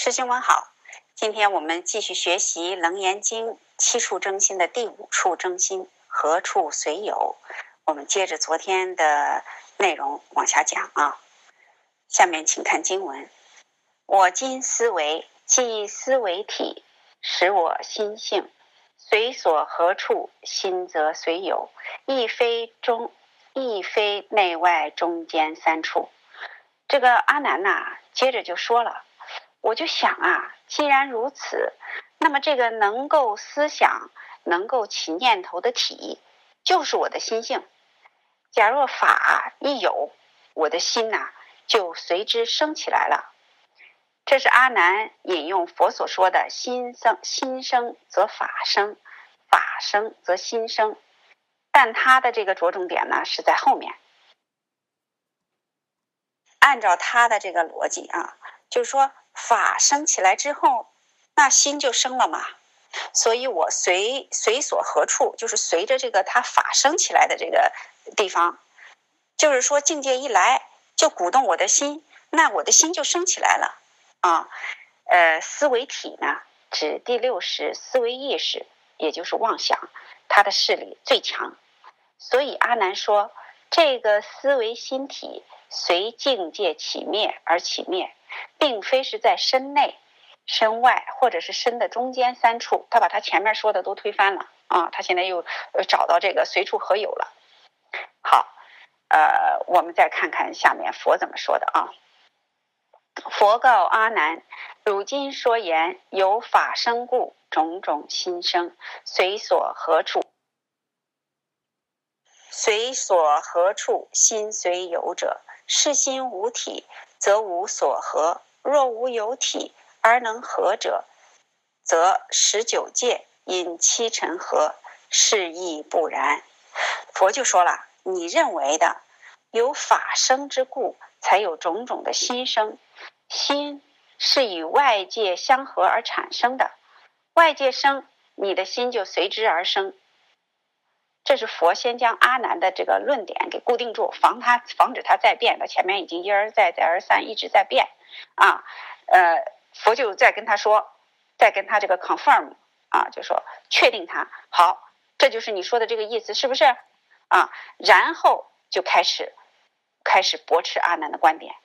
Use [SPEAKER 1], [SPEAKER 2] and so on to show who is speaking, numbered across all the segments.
[SPEAKER 1] 师兄们好，今天我们继续学习《楞严经》七处征心的第5处征心，何处随有。我们接着昨天的内容往下讲啊。下面请看经文：我今思维，即思维体，使我心性，随所何处，心则随有，亦非内外中间3处。这个阿难接着就说了，我就想既然如此，那么这个能够思想能够起念头的体就是我的心性。假若法一有，我的心就随之生起来了。这是阿难引用佛所说的心生则法生，法生则心生，但他的这个着重点是在后面。按照他的这个逻辑就是说法生起来之后，那心就生了嘛，所以我随所何处，就是随着这个他法生起来的这个地方，就是说境界一来就鼓动我的心，那我的心就生起来了思维体指第60思维意识，也就是妄想，它的势力最强。所以阿难说，这个思维心体随境界起灭而起灭，并非是在身内身外或者是身的中间3处，他把他前面说的都推翻了他现在又找到这个随处何有了。好，我们再看看下面佛怎么说的佛告阿难，汝今说言，有法生故，种种心生，随所何处心随有者，是心无体，则无所合；若无有体而能合者，则19界因7尘合，是亦不然。佛就说了，你认为的有法生之故，才有种种的心生。心是与外界相合而产生的，外界生，你的心就随之而生。这是佛先将阿难的这个论点给固定住，防止他再变，他前面已经一而再再而三一直在变佛就再跟他说，再跟他这个 confirm 就说确定他好，这就是你说的这个意思，是不是然后就开始驳斥阿难的观点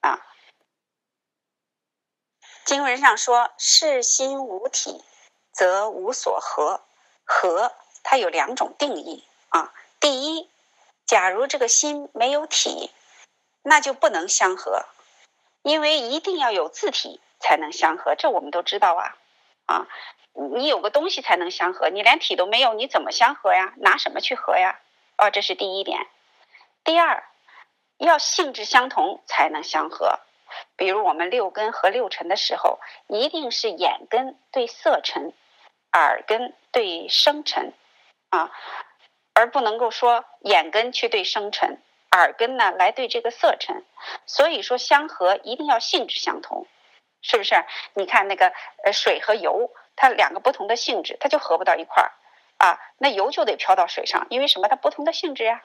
[SPEAKER 1] 经文上说，是心无体，则无所合。合它有2种定义第一，假如这个心没有体，那就不能相合，因为一定要有自体才能相合，这我们都知道你有个东西才能相合，你连体都没有，你怎么相合呀？拿什么去合呀？这是第一点。第二，要性质相同才能相合。比如我们6根和6尘的时候，一定是眼根对色尘，耳根对声尘而不能够说眼根去对声尘，耳根来对这个色尘。所以说相合一定要性质相同，是不是？你看那个水和油，它2个不同的性质，它就合不到一块儿那油就得飘到水上，因为什么？它不同的性质呀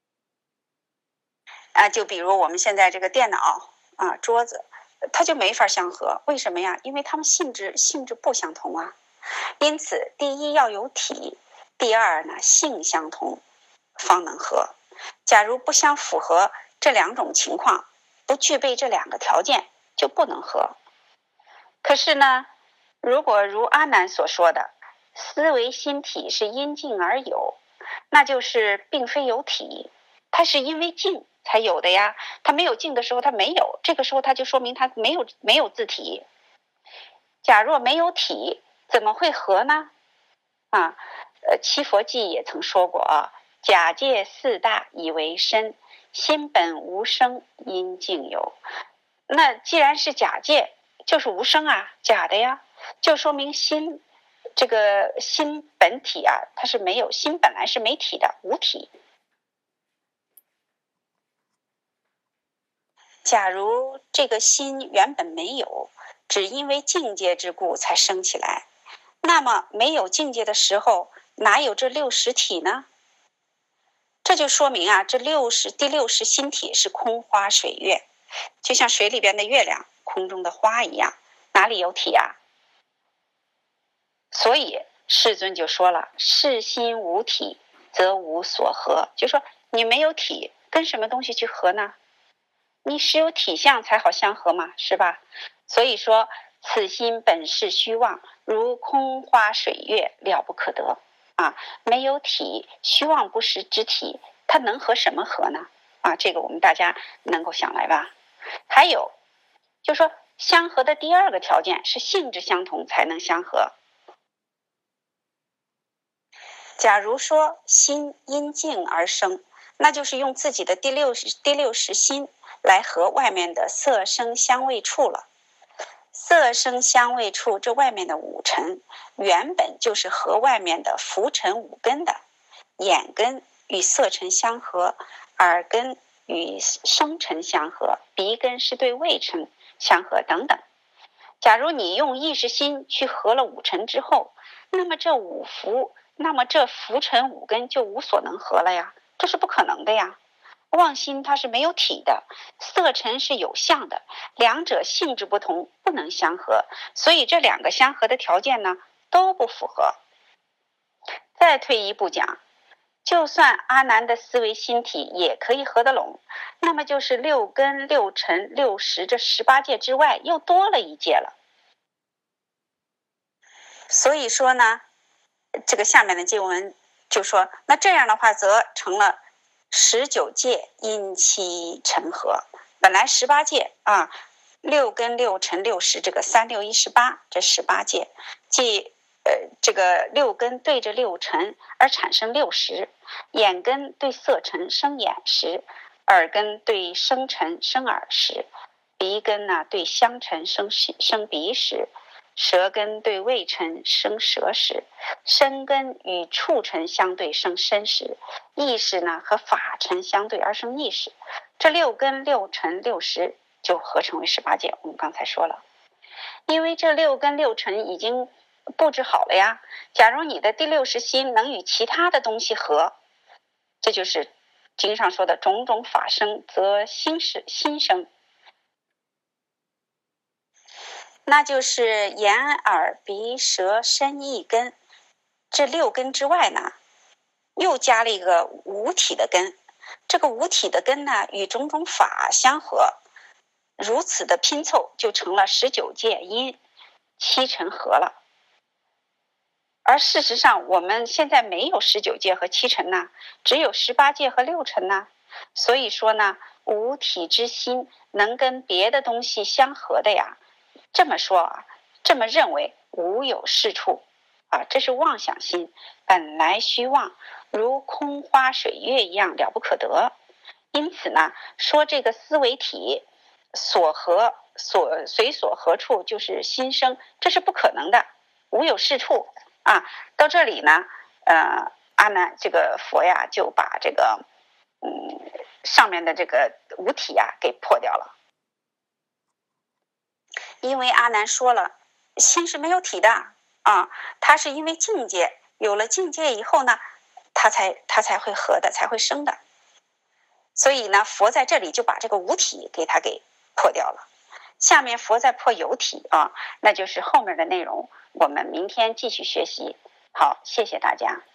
[SPEAKER 1] 就比如我们现在这个电脑桌子，它就没法相合，为什么呀？因为它们性质不相同因此第一要有体，第二性相同方能合。假如不相符合这2种情况，不具备这2个条件，就不能合。可是如果如阿难所说的，思维心体是因境而有，那就是并非有体，它是因为境才有的呀，它没有境的时候它没有，这个时候它就说明它没有自体。假若没有体，怎么会合呢七佛记也曾说过假借4大以为身，心本无生，因境有。那既然是假借，就是无生假的呀，就说明心这个心本体它是没有，心本来是没体的，无体。假如这个心原本没有，只因为境界之故才生起来，那么没有境界的时候，哪有这60体呢？这就说明这第60心体是空花水月，就像水里边的月亮，空中的花一样， 哪里有体啊？所以世尊就说了，是心无体则无所合，就说你没有体，跟什么东西去合呢？你是有体相才好相合嘛，是吧？所以说此心本是虚妄，如空花水月，了不可得啊！没有体，虚妄不实之体，它能和什么合呢？啊，这个我们大家能够想来吧？还有就说相合的第二个条件是性质相同才能相合。假如说心因境而生，那就是用自己的第六识心来和外面的色声香味触了。色声香味触这外面的五尘，原本就是和外面的浮尘五根的。眼根与色尘相合，耳根与声尘相合，鼻根是对味尘相合等等。假如你用意识心去合了五尘之后，那么这浮尘五根就无所能合了呀，这是不可能的呀。妄心它是没有体的，色尘是有相的，两者性质不同，不能相合，所以这两个相合的条件呢都不符合。再退一步讲，就算阿难的思维心体也可以合得拢，那么就是六根六尘六识这18界之外又多了一界了。所以说呢，这个下面的经文就说，那这样的话则成了19界因其成合。本来18界啊，六根六尘六识，这个3、6、1、18，这18界，即这个六根对着六尘而产生六识，眼根对色尘生眼识，耳根对声尘生耳识，鼻根呢对香尘生鼻识，舌根对味尘生舌识，身根与触尘相对生身识，意识呢和法尘相对而生意识。这六根六尘六识就合成为18界。我们刚才说了，因为这六根六尘已经布置好了呀。假如你的第六识心能与其他的东西合，这就是经上说的种种法生则心生，那就是眼耳鼻舌身意根这六根之外呢，又加了一个无体的根。这个无体的根呢，与种种法相合，如此的拼凑就成了19界因7尘合了。而事实上我们现在没有19界和7尘呢，只有18界和6尘呢。所以说呢，无体之心能跟别的东西相合的呀，这么说啊，这么认为无有是处啊，这是妄想心，本来虚妄，如空花水月一样了不可得。因此呢，说这个思维体随所合处就是心生，这是不可能的，无有是处啊。到这里呢，阿难这个佛呀就把这个上面的这个无体啊给破掉了。因为阿难说了，心是没有体的啊，它是因为境界，有了境界以后呢，它才会合的，才会生的。所以呢，佛在这里就把这个无体给它给破掉了。下面佛在破有体啊，那就是后面的内容，我们明天继续学习。好，谢谢大家。